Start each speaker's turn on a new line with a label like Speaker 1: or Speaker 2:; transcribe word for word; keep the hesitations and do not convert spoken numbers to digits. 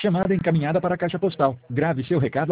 Speaker 1: Chamada encaminhada para a caixa postal. Grave seu recado